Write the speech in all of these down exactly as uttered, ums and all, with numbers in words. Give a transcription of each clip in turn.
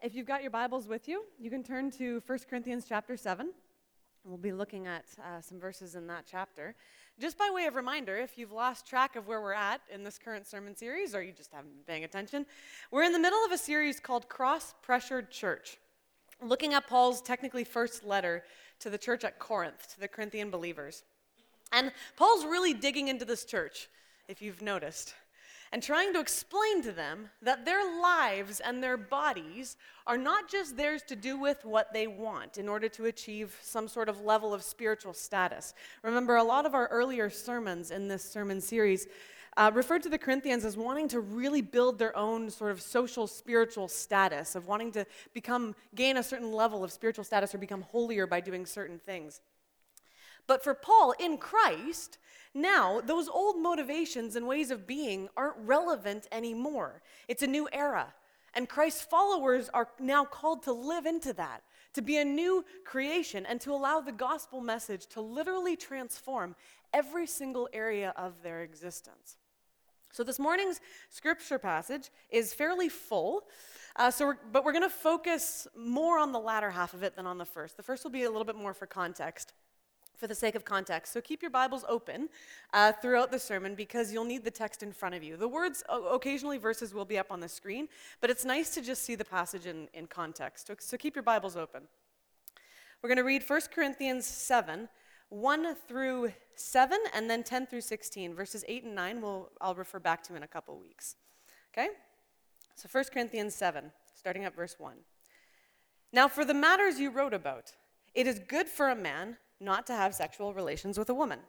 If you've got your Bibles with you, you can turn to First Corinthians chapter seven. We'll be looking at uh, some verses in that chapter. Just by way of reminder, if you've lost track of where we're at in this current sermon series, or you just haven't been paying attention, we're in the middle of a series called Cross-Pressured Church, looking at Paul's technically first letter to the church at Corinth, to the Corinthian believers. And Paul's really digging into this church, if you've noticed, and trying to explain to them that their lives and their bodies are not just theirs to do with what they want in order to achieve some sort of level of spiritual status. Remember, a lot of our earlier sermons in this sermon series uh, referred to the Corinthians as wanting to really build their own sort of social, spiritual status, of wanting to become, gain a certain level of spiritual status or become holier by doing certain things. But for Paul, in Christ, now those old motivations and ways of being aren't relevant anymore. It's a new era. And Christ's followers are now called to live into that, to be a new creation, and to allow the gospel message to literally transform every single area of their existence. So this morning's scripture passage is fairly full, uh, so we're, but we're going to focus more on the latter half of it than on the first. The first will be a little bit more for context. For the sake of context. So keep your Bibles open uh, throughout the sermon because you'll need the text in front of you. The words, occasionally verses will be up on the screen, but it's nice to just see the passage in, in context. So, so keep your Bibles open. We're going to read First Corinthians seven, one through seven, and then ten through sixteen. Verses eight and nine we'll, I'll refer back to in a couple weeks. Okay? So First Corinthians seven, starting at verse one. Now for the matters you wrote about, it is good for a man not to have sexual relations with a woman.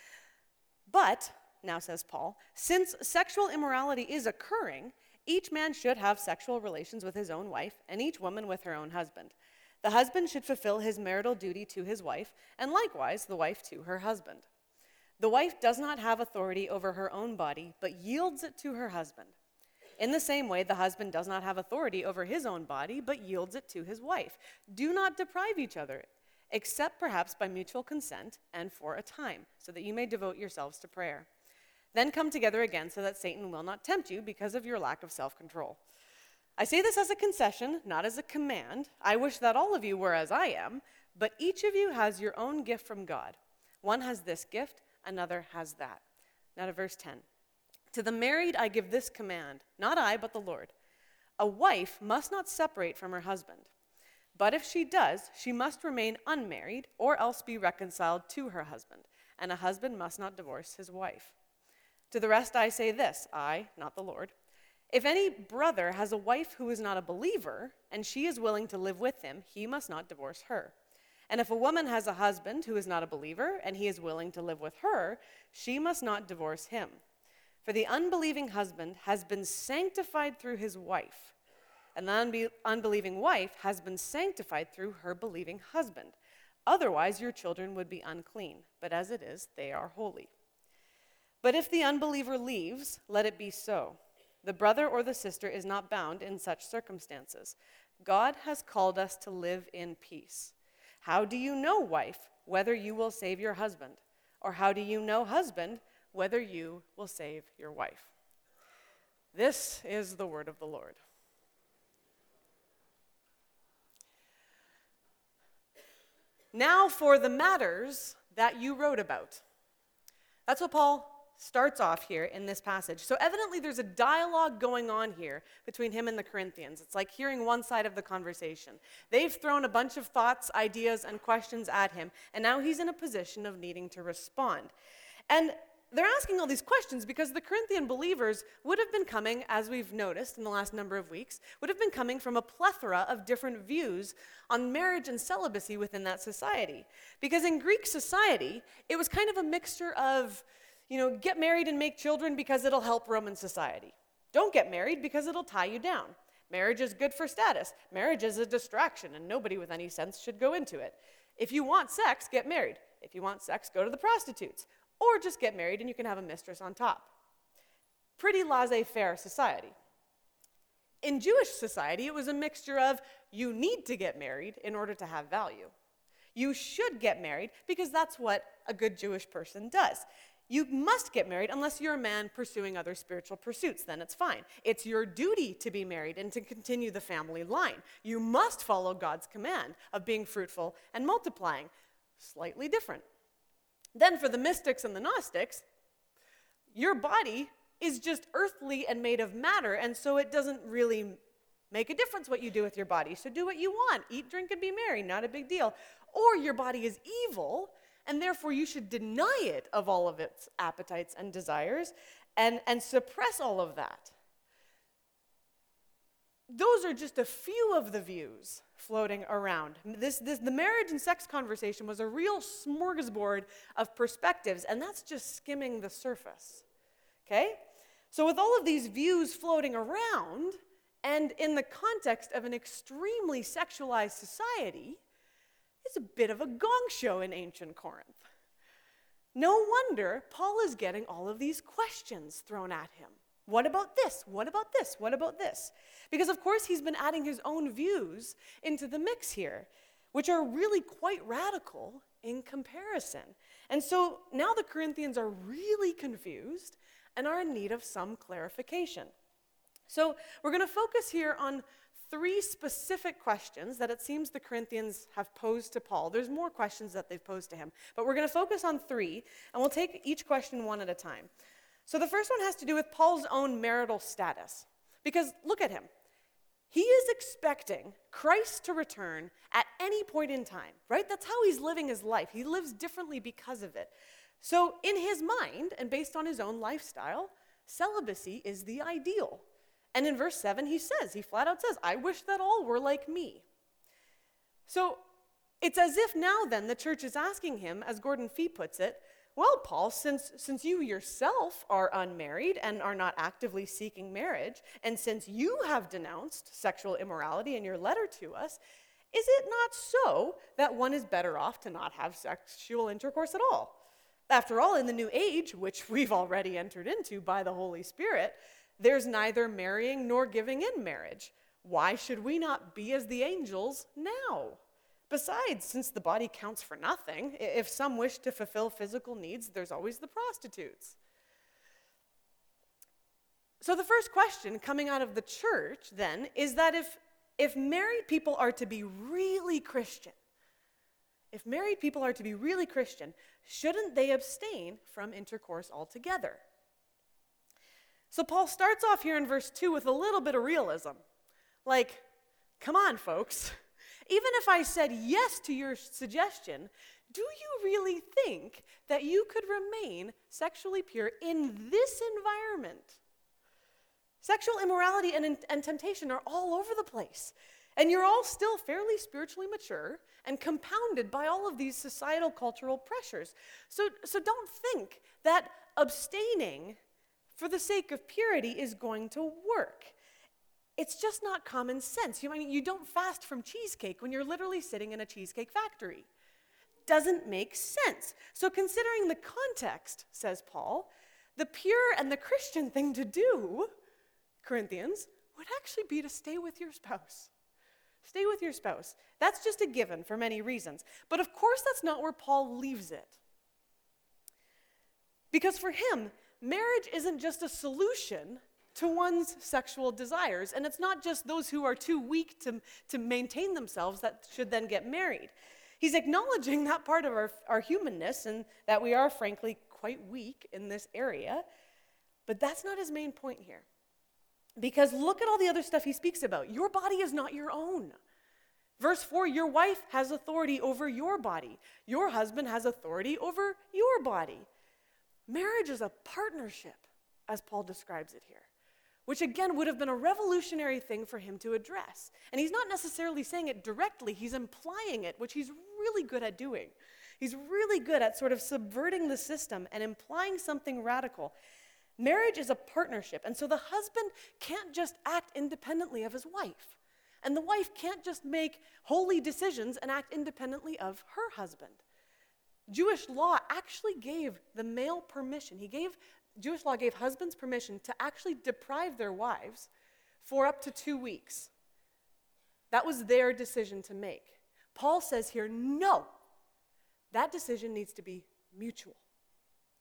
But, now says Paul, since sexual immorality is occurring, each man should have sexual relations with his own wife, and each woman with her own husband. The husband should fulfill his marital duty to his wife, and likewise the wife to her husband. The wife does not have authority over her own body, but yields it to her husband. In the same way, the husband does not have authority over his own body, but yields it to his wife. Do not deprive each other, except perhaps by mutual consent and for a time, so that you may devote yourselves to prayer. Then come together again so that Satan will not tempt you because of your lack of self-control. I say this as a concession, not as a command. I wish that all of you were as I am, but each of you has your own gift from God. One has this gift, another has that. Now to verse ten. To the married I give this command, not I, but the Lord. A wife must not separate from her husband. But if she does, she must remain unmarried or else be reconciled to her husband, and a husband must not divorce his wife. To the rest I say this, I, not the Lord. If any brother has a wife who is not a believer, and she is willing to live with him, he must not divorce her. And if a woman has a husband who is not a believer, and he is willing to live with her, she must not divorce him. For the unbelieving husband has been sanctified through his wife, and the unbe- unbelieving wife has been sanctified through her believing husband. Otherwise, your children would be unclean, but as it is, they are holy. But if the unbeliever leaves, let it be so. The brother or the sister is not bound in such circumstances. God has called us to live in peace. How do you know, wife, whether you will save your husband? Or how do you know, husband, whether you will save your wife? This is the word of the Lord. Now for the matters that you wrote about. That's what Paul starts off here in this passage. So evidently there's a dialogue going on here between him and the Corinthians. It's like hearing one side of the conversation. They've thrown a bunch of thoughts, ideas, and questions at him, and now he's in a position of needing to respond. And they're asking all these questions because the Corinthian believers would have been coming, as we've noticed in the last number of weeks, would have been coming from a plethora of different views on marriage and celibacy within that society. Because in Greek society, it was kind of a mixture of, you know, get married and make children because it'll help Roman society. Don't get married because it'll tie you down. Marriage is good for status. Marriage is a distraction, and nobody with any sense should go into it. If you want sex, get married. If you want sex, go to the prostitutes. Or just get married and you can have a mistress on top. Pretty laissez-faire society. In Jewish society, it was a mixture of you need to get married in order to have value. You should get married because that's what a good Jewish person does. You must get married unless you're a man pursuing other spiritual pursuits. Then it's fine. It's your duty to be married and to continue the family line. You must follow God's command of being fruitful and multiplying. Slightly different. Then for the mystics and the Gnostics, your body is just earthly and made of matter, and so it doesn't really make a difference what you do with your body. So do what you want. Eat, drink, and be merry. Not a big deal. Or your body is evil, and therefore you should deny it of all of its appetites and desires and, and suppress all of that. Those are just a few of the views floating around. This, this, the marriage and sex conversation was a real smorgasbord of perspectives, and that's just skimming the surface. Okay? So with all of these views floating around, and in the context of an extremely sexualized society, it's a bit of a gong show in ancient Corinth. No wonder Paul is getting all of these questions thrown at him. What about this? What about this? What about this? Because, of course, he's been adding his own views into the mix here, which are really quite radical in comparison. And so now the Corinthians are really confused and are in need of some clarification. So we're going to focus here on three specific questions that it seems the Corinthians have posed to Paul. There's more questions that they've posed to him, but we're going to focus on three, and we'll take each question one at a time. So the first one has to do with Paul's own marital status. Because look at him. He is expecting Christ to return at any point in time, right? That's how he's living his life. He lives differently because of it. So in his mind, and based on his own lifestyle, celibacy is the ideal. And in verse seven, he says, he flat out says, I wish that all were like me. So it's as if now then the church is asking him, as Gordon Fee puts it, well, Paul, since, since you yourself are unmarried and are not actively seeking marriage, and since you have denounced sexual immorality in your letter to us, is it not so that one is better off to not have sexual intercourse at all? After all, in the new age, which we've already entered into by the Holy Spirit, there's neither marrying nor giving in marriage. Why should we not be as the angels now? Besides, since the body counts for nothing, if some wish to fulfill physical needs, there's always the prostitutes. So the first question coming out of the church, then, is that if, if married people are to be really Christian, if married people are to be really Christian, shouldn't they abstain from intercourse altogether? So Paul starts off here in verse two with a little bit of realism. Like, come on, folks. Even if I said yes to your suggestion, do you really think that you could remain sexually pure in this environment? Sexual immorality and, and temptation are all over the place. And you're all still fairly spiritually mature and compounded by all of these societal cultural pressures. So, so don't think that abstaining for the sake of purity is going to work. It's just not common sense. You, I mean, you don't fast from cheesecake when you're literally sitting in a cheesecake factory. Doesn't make sense. So considering the context, says Paul, the pure and the Christian thing to do, Corinthians, would actually be to stay with your spouse. Stay with your spouse. That's just a given for many reasons. But of course, that's not where Paul leaves it. Because for him, marriage isn't just a solution to one's sexual desires, and it's not just those who are too weak to, to maintain themselves that should then get married. He's acknowledging that part of our, our humanness and that we are, frankly, quite weak in this area, but that's not his main point here. Because look at all the other stuff he speaks about. Your body is not your own. Verse four, your wife has authority over your body. Your husband has authority over your body. Marriage is a partnership, as Paul describes it here, which again would have been a revolutionary thing for him to address. And he's not necessarily saying it directly, he's implying it, which he's really good at doing. He's really good at sort of subverting the system and implying something radical. Marriage is a partnership, and so the husband can't just act independently of his wife. And the wife can't just make holy decisions and act independently of her husband. Jewish law actually gave the male permission. He gave, Jewish law gave husbands permission to actually deprive their wives for up to two weeks. That was their decision to make. Paul says here, no, that decision needs to be mutual.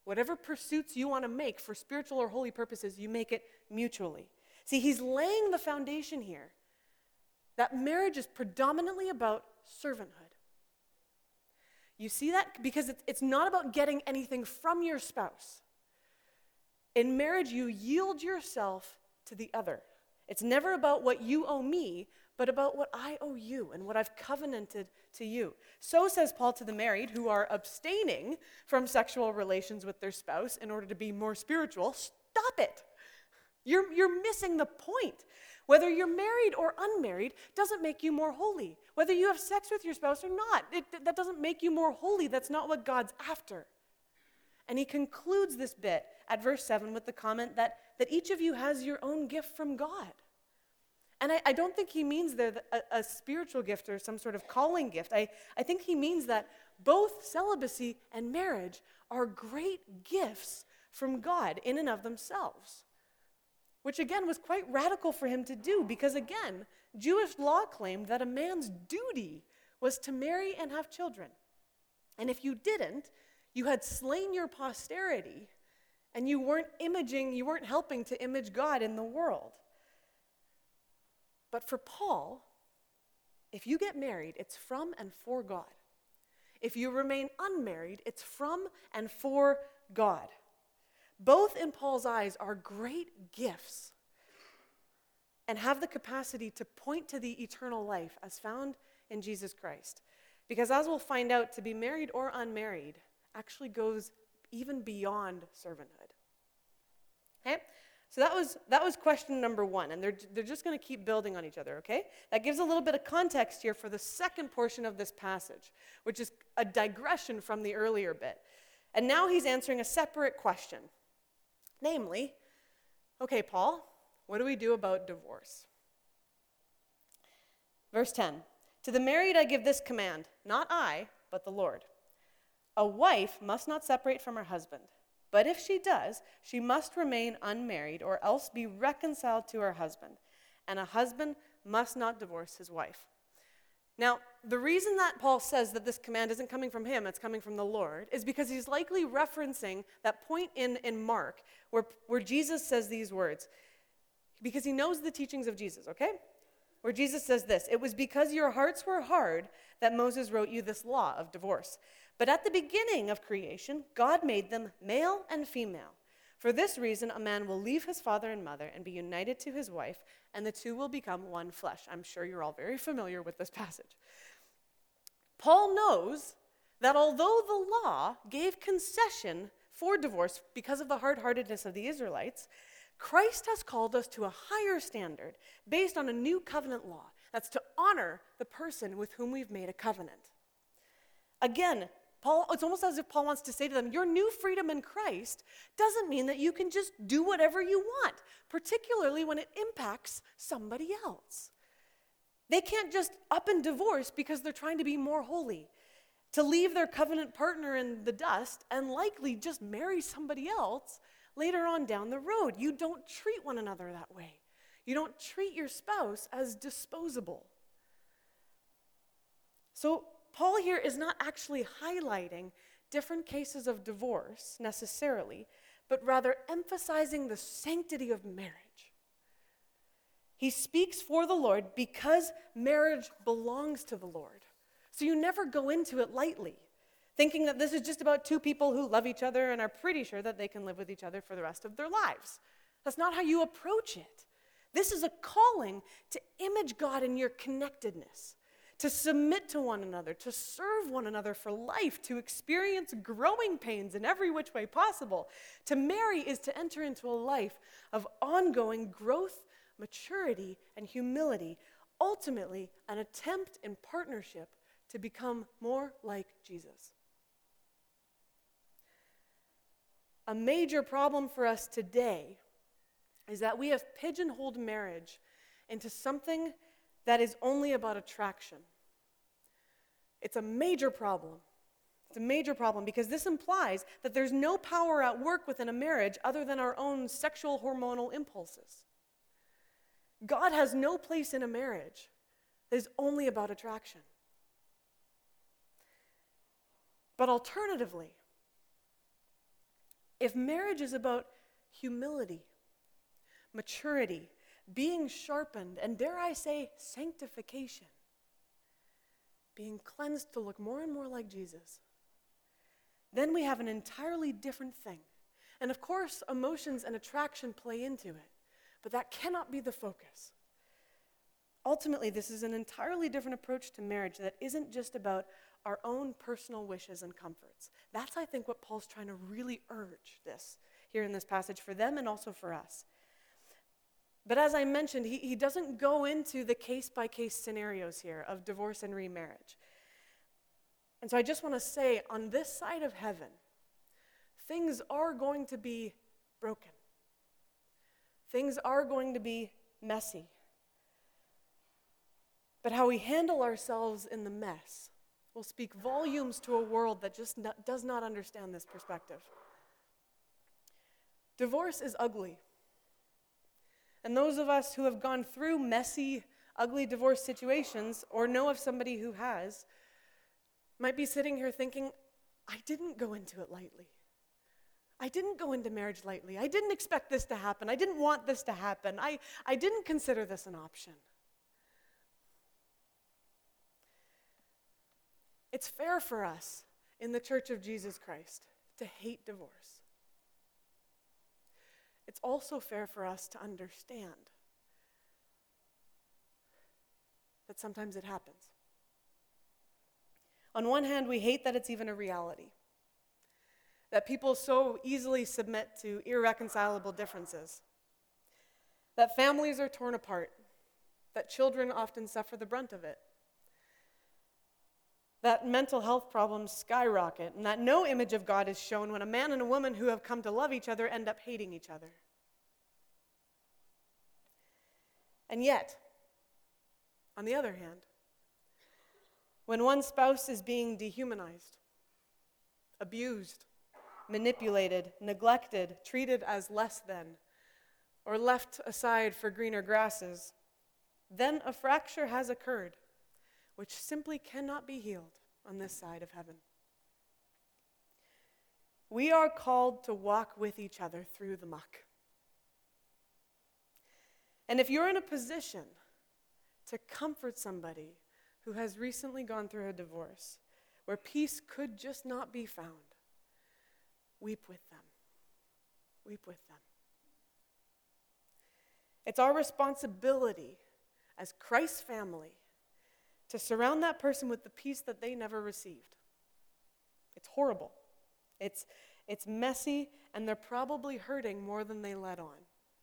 Whatever pursuits you want to make for spiritual or holy purposes, you make it mutually. See, he's laying the foundation here that marriage is predominantly about servanthood. You see that? Because it's, it's not about getting anything from your spouse. In marriage, you yield yourself to the other. It's never about what you owe me, but about what I owe you and what I've covenanted to you. So says Paul to the married who are abstaining from sexual relations with their spouse in order to be more spiritual. Stop it. You're, you're missing the point. Whether you're married or unmarried doesn't make you more holy. Whether you have sex with your spouse or not, it, that doesn't make you more holy. That's not what God's after. And he concludes this bit at verse seven with the comment that, that each of you has your own gift from God. And I, I don't think he means there that a, a spiritual gift or some sort of calling gift. I, I think he means that both celibacy and marriage are great gifts from God in and of themselves. Which again was quite radical for him to do because again, Jewish law claimed that a man's duty was to marry and have children. And if you didn't, you had slain your posterity and you weren't imaging, you weren't helping to image God in the world. But for Paul, if you get married, it's from and for God. If you remain unmarried, it's from and for God. Both in Paul's eyes are great gifts and have the capacity to point to the eternal life as found in Jesus Christ. Because as we'll find out, to be married or unmarried actually goes even beyond servanthood. Okay? So that was that was question number one, and they're, they're just going to keep building on each other, okay? That gives a little bit of context here for the second portion of this passage, which is a digression from the earlier bit. And now he's answering a separate question. Namely, okay, Paul, what do we do about divorce? Verse ten, to the married I give this command, not I, but the Lord. A wife must not separate from her husband, but if she does, she must remain unmarried or else be reconciled to her husband, and a husband must not divorce his wife. Now, the reason that Paul says that this command isn't coming from him, it's coming from the Lord, is because he's likely referencing that point in, in Mark where, where Jesus says these words, because he knows the teachings of Jesus, okay? Where Jesus says this, it was because your hearts were hard that Moses wrote you this law of divorce. But at the beginning of creation, God made them male and female. For this reason, a man will leave his father and mother and be united to his wife, and the two will become one flesh. I'm sure you're all very familiar with this passage. Paul knows that although the law gave concession for divorce because of the hard-heartedness of the Israelites, Christ has called us to a higher standard based on a new covenant law. That's to honor the person with whom we've made a covenant. Again, Paul, it's almost as if Paul wants to say to them, your new freedom in Christ doesn't mean that you can just do whatever you want, particularly when it impacts somebody else. They can't just up and divorce because they're trying to be more holy, to leave their covenant partner in the dust and likely just marry somebody else later on down the road. You don't treat one another that way. You don't treat your spouse as disposable. So Paul here is not actually highlighting different cases of divorce necessarily, but rather emphasizing the sanctity of marriage. He speaks for the Lord because marriage belongs to the Lord. So you never go into it lightly, thinking that this is just about two people who love each other and are pretty sure that they can live with each other for the rest of their lives. That's not how you approach it. This is a calling to image God in your connectedness, to submit to one another, to serve one another for life, to experience growing pains in every which way possible. To marry is to enter into a life of ongoing growth, maturity, and humility, ultimately an attempt in partnership to become more like Jesus. A major problem for us today is that we have pigeonholed marriage into something that is only about attraction. It's a major problem. It's a major problem because this implies that there's no power at work within a marriage other than our own sexual hormonal impulses. God has no place in a marriage that is only about attraction. But alternatively, if marriage is about humility, maturity, being sharpened, and dare I say, sanctification, being cleansed to look more and more like Jesus, then we have an entirely different thing. And of course, emotions and attraction play into it, but that cannot be the focus. Ultimately, this is an entirely different approach to marriage that isn't just about our own personal wishes and comforts. That's, I think, what Paul's trying to really urge this here in this passage for them and also for us. But as I mentioned, he, he doesn't go into the case-by-case scenarios here of divorce and remarriage. And so I just want to say, on this side of heaven, things are going to be broken. Things are going to be messy. But how we handle ourselves in the mess will speak volumes to a world that just not, does not understand this perspective. Divorce is ugly. And those of us who have gone through messy, ugly divorce situations or know of somebody who has might be sitting here thinking, I didn't go into it lightly. I didn't go into marriage lightly. I didn't expect this to happen. I didn't want this to happen. I, I didn't consider this an option. It's fair for us in the Church of Jesus Christ to hate divorce. It's also fair for us to understand that sometimes it happens. On one hand, we hate that it's even a reality, that people so easily submit to irreconcilable differences, that families are torn apart, that children often suffer the brunt of it, that mental health problems skyrocket, and that no image of God is shown when a man and a woman who have come to love each other end up hating each other. And yet, on the other hand, when one spouse is being dehumanized, abused, manipulated, neglected, treated as less than, or left aside for greener grasses, then a fracture has occurred, which simply cannot be healed on this side of heaven. We are called to walk with each other through the muck. And if you're in a position to comfort somebody who has recently gone through a divorce, where peace could just not be found, weep with them. Weep with them. It's our responsibility as Christ's family to surround that person with the peace that they never received. It's horrible. It's, it's messy, and they're probably hurting more than they let on.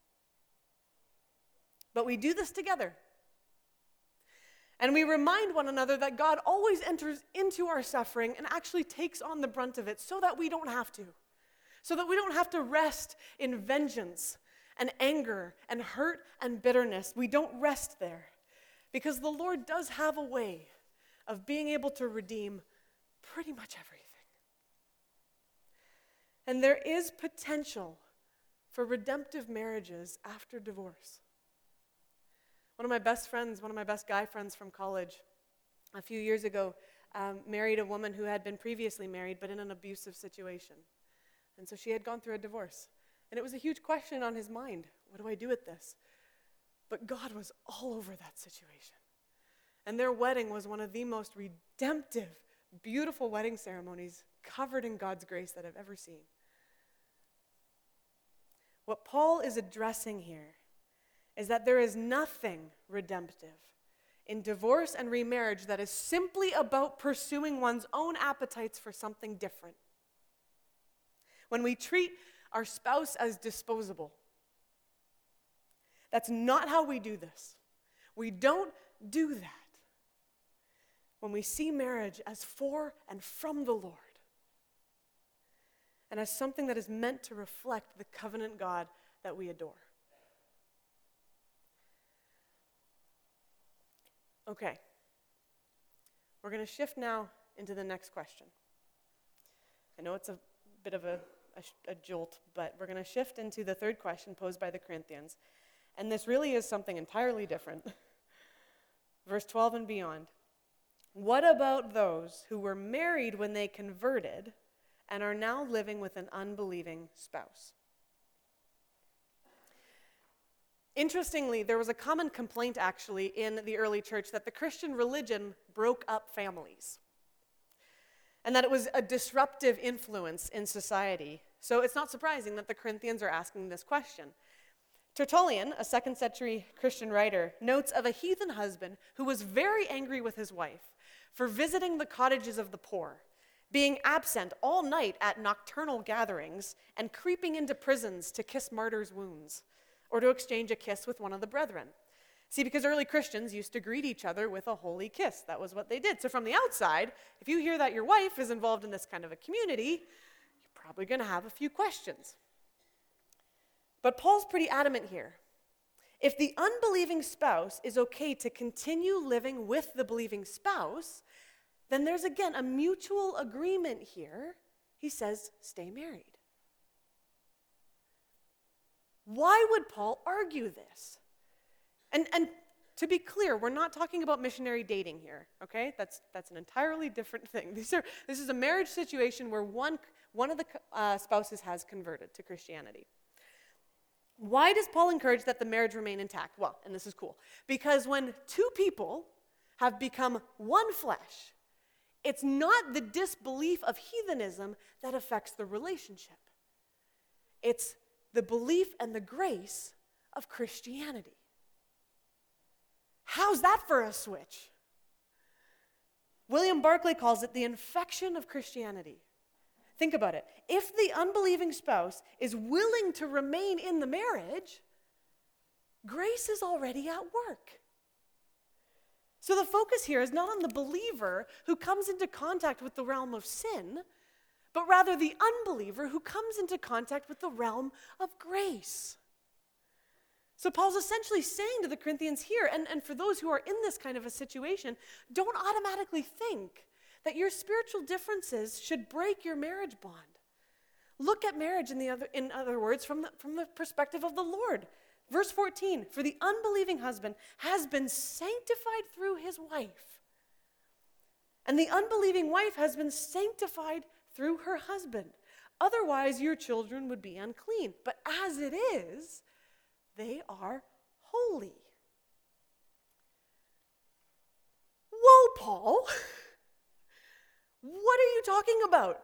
But we do this together. And we remind one another that God always enters into our suffering and actually takes on the brunt of it so that we don't have to. So that we don't have to rest in vengeance and anger and hurt and bitterness. We don't rest there. Because the Lord does have a way of being able to redeem pretty much everything. And there is potential for redemptive marriages after divorce. One of my best friends, one of my best guy friends from college, a few years ago, um, married a woman who had been previously married, but in an abusive situation. And so she had gone through a divorce. And it was a huge question on his mind. What do I do with this? But God was all over that situation. And their wedding was one of the most redemptive, beautiful wedding ceremonies covered in God's grace that I've ever seen. What Paul is addressing here is that there is nothing redemptive in divorce and remarriage that is simply about pursuing one's own appetites for something different. When we treat our spouse as disposable, that's not how we do this. We don't do that when we see marriage as for and from the Lord and as something that is meant to reflect the covenant God that we adore. Okay, we're going to shift now into the next question. I know it's a bit of a, a, a jolt, but we're going to shift into the third question posed by the Corinthians. And this really is something entirely different. Verse twelve and beyond. What about those who were married when they converted and are now living with an unbelieving spouse. Interestingly, there was a common complaint actually in the early church that the Christian religion broke up families and that it was a disruptive influence in society. So it's not surprising that the Corinthians are asking this question. Tertullian, a second century Christian writer, notes of a heathen husband who was very angry with his wife for visiting the cottages of the poor, being absent all night at nocturnal gatherings, and creeping into prisons to kiss martyrs' wounds, or to exchange a kiss with one of the brethren. See, because early Christians used to greet each other with a holy kiss. That was what they did. So from the outside, if you hear that your wife is involved in this kind of a community, you're probably going to have a few questions. But Paul's pretty adamant here. If the unbelieving spouse is okay to continue living with the believing spouse, then there's again a mutual agreement here. He says, stay married. Why would Paul argue this? And, and to be clear, we're not talking about missionary dating here, okay? That's, that's an entirely different thing. These are, this is a marriage situation where one, one of the uh, spouses has converted to Christianity. Why does Paul encourage that the marriage remain intact? Well, and this is cool, because when two people have become one flesh, it's not the disbelief of heathenism that affects the relationship. It's the belief and the grace of Christianity. How's that for a switch? William Barclay calls it the infection of Christianity. Think about it. If the unbelieving spouse is willing to remain in the marriage, grace is already at work. So the focus here is not on the believer who comes into contact with the realm of sin, but rather the unbeliever who comes into contact with the realm of grace. So Paul's essentially saying to the Corinthians here, and, and for those who are in this kind of a situation, don't automatically think that your spiritual differences should break your marriage bond. Look at marriage, in, the other, in other words, from the, from the perspective of the Lord. Verse fourteen, for the unbelieving husband has been sanctified through his wife, and the unbelieving wife has been sanctified through her husband. Otherwise, your children would be unclean. But as it is, they are holy. Whoa, Paul. What are you talking about?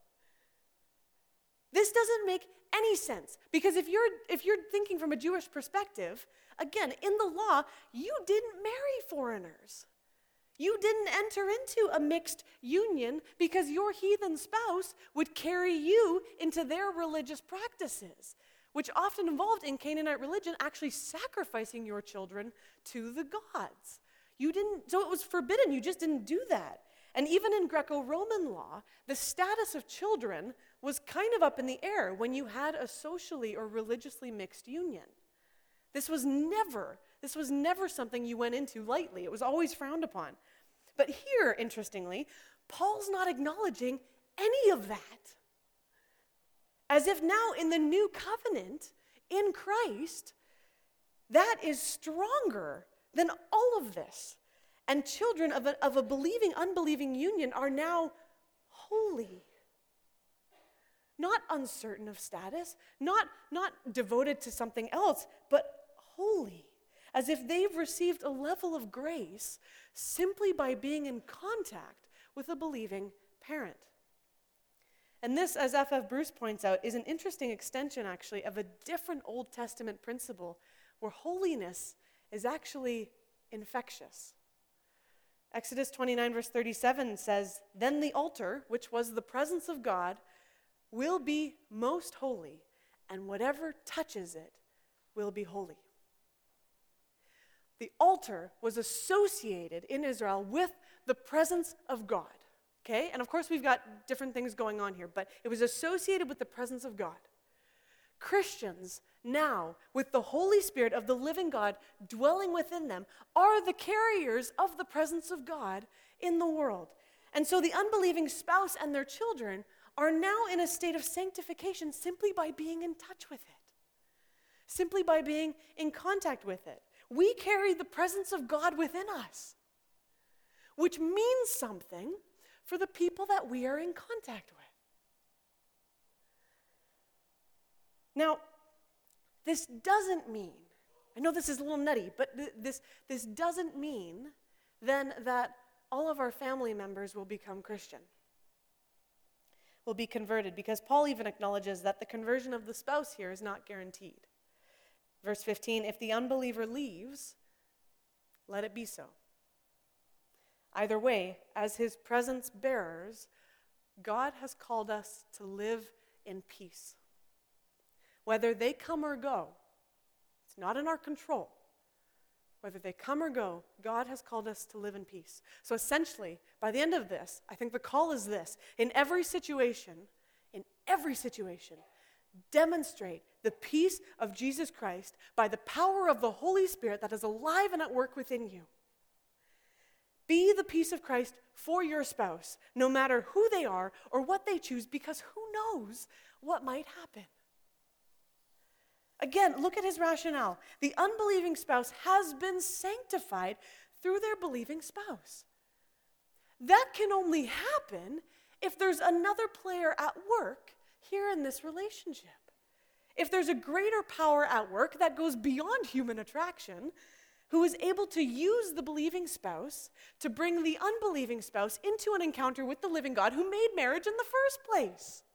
This doesn't make any sense. Because if you're if you're thinking from a Jewish perspective, again, in the law, you didn't marry foreigners. You didn't enter into a mixed union because your heathen spouse would carry you into their religious practices, which often involved in Canaanite religion actually sacrificing your children to the gods. You didn't, so it was forbidden. You just didn't do that. And even in Greco-Roman law, the status of children was kind of up in the air when you had a socially or religiously mixed union. This was never, this was never something you went into lightly. It was always frowned upon. But here, interestingly, Paul's not acknowledging any of that. As if now in the new covenant, in Christ, that is stronger than all of this. And children of a, of a believing, unbelieving union are now holy. Not uncertain of status, not, not devoted to something else, but holy. As if they've received a level of grace simply by being in contact with a believing parent. And this, as F F Bruce points out, is an interesting extension, actually, of a different Old Testament principle where holiness is actually infectious. Exodus twenty-nine, verse thirty-seven says, "Then the altar, which was the presence of God, will be most holy, and whatever touches it will be holy." The altar was associated in Israel with the presence of God. Okay? And of course, we've got different things going on here, but it was associated with the presence of God. Christians now, with the Holy Spirit of the living God dwelling within them, are the carriers of the presence of God in the world. And so the unbelieving spouse and their children are now in a state of sanctification simply by being in touch with it, simply by being in contact with it. We carry the presence of God within us, which means something for the people that we are in contact with. Now, this doesn't mean, I know this is a little nutty, but th- this, this doesn't mean then that all of our family members will become Christian, will be converted, because Paul even acknowledges that the conversion of the spouse here is not guaranteed. Verse fifteen, if the unbeliever leaves, let it be so. Either way, as his presence bearers, God has called us to live in peace. Whether they come or go, it's not in our control. Whether they come or go, God has called us to live in peace. So essentially, by the end of this, I think the call is this. In every situation, in every situation, demonstrate the peace of Jesus Christ by the power of the Holy Spirit that is alive and at work within you. Be the peace of Christ for your spouse, no matter who they are or what they choose, because who knows what might happen. Again, look at his rationale. The unbelieving spouse has been sanctified through their believing spouse. That can only happen if there's another player at work here in this relationship. If there's a greater power at work that goes beyond human attraction, who is able to use the believing spouse to bring the unbelieving spouse into an encounter with the living God who made marriage in the first place.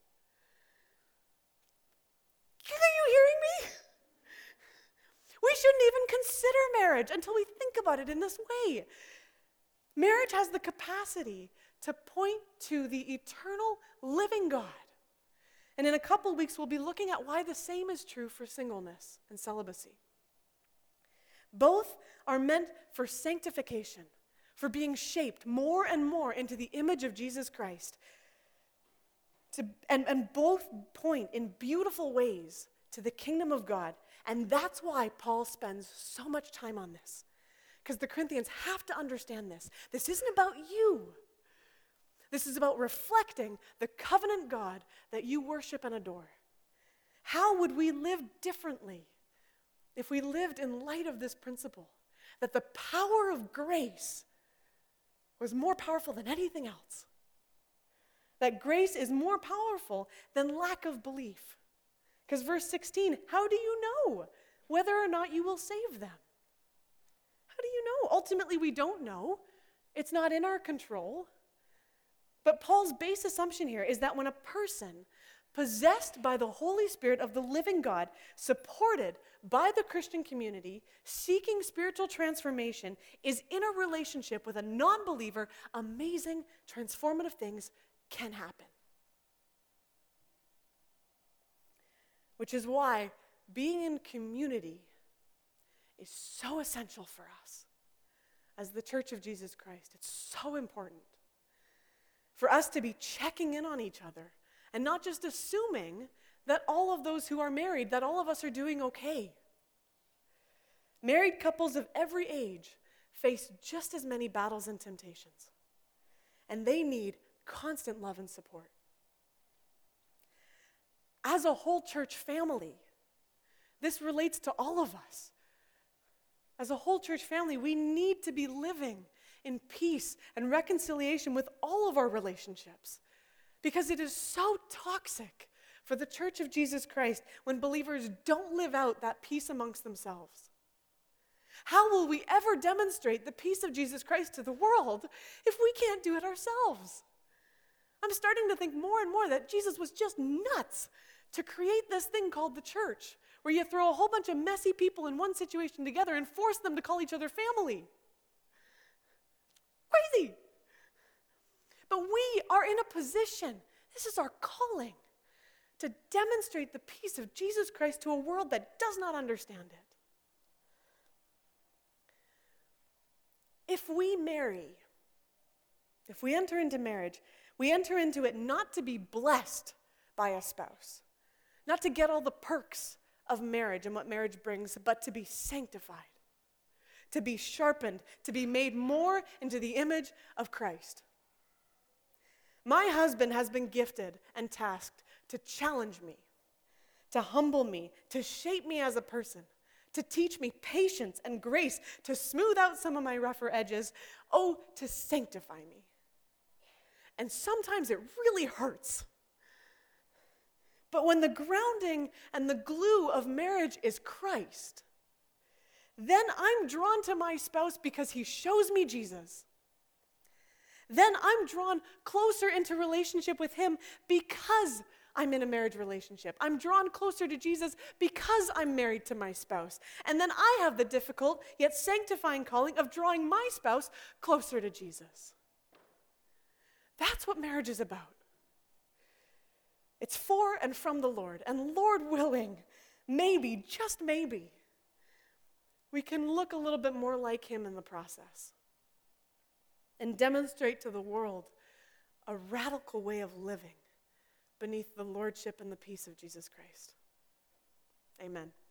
Are you hearing me? We shouldn't even consider marriage until we think about it in this way. Marriage has the capacity to point to the eternal living God. And in a couple weeks, we'll be looking at why the same is true for singleness and celibacy. Both are meant for sanctification, for being shaped more and more into the image of Jesus Christ. To, and, and both point in beautiful ways to the kingdom of God. And that's why Paul spends so much time on this. Because the Corinthians have to understand this. This isn't about you. This is about reflecting the covenant God that you worship and adore. How would we live differently if we lived in light of this principle? That the power of grace was more powerful than anything else. That grace is more powerful than lack of belief. Because verse sixteen, how do you know whether or not you will save them? How do you know? Ultimately, we don't know. It's not in our control. But Paul's base assumption here is that when a person possessed by the Holy Spirit of the living God, supported by the Christian community, seeking spiritual transformation, is in a relationship with a non-believer, amazing, transformative things can happen. Which is why being in community is so essential for us as the Church of Jesus Christ. It's so important for us to be checking in on each other and not just assuming that all of those who are married, that all of us are doing okay. Married couples of every age face just as many battles and temptations, and they need constant love and support. As a whole church family, this relates to all of us. As a whole church family, we need to be living in peace and reconciliation with all of our relationships, because it is so toxic for the Church of Jesus Christ when believers don't live out that peace amongst themselves. How will we ever demonstrate the peace of Jesus Christ to the world if we can't do it ourselves? I'm starting to think more and more that Jesus was just nuts to create this thing called the church, where you throw a whole bunch of messy people in one situation together and force them to call each other family. Crazy. But we are in a position, this is our calling, to demonstrate the peace of Jesus Christ to a world that does not understand it. If we marry, if we enter into marriage, we enter into it not to be blessed by a spouse, not to get all the perks of marriage and what marriage brings, but to be sanctified, to be sharpened, to be made more into the image of Christ. My husband has been gifted and tasked to challenge me, to humble me, to shape me as a person, to teach me patience and grace, to smooth out some of my rougher edges, oh, to sanctify me. And sometimes it really hurts. But when the grounding and the glue of marriage is Christ, then I'm drawn to my spouse because he shows me Jesus. Then I'm drawn closer into relationship with him because I'm in a marriage relationship. I'm drawn closer to Jesus because I'm married to my spouse. And then I have the difficult yet sanctifying calling of drawing my spouse closer to Jesus. That's what marriage is about. It's for and from the Lord. And Lord willing, maybe, just maybe, we can look a little bit more like him in the process and demonstrate to the world a radical way of living beneath the lordship and the peace of Jesus Christ. Amen.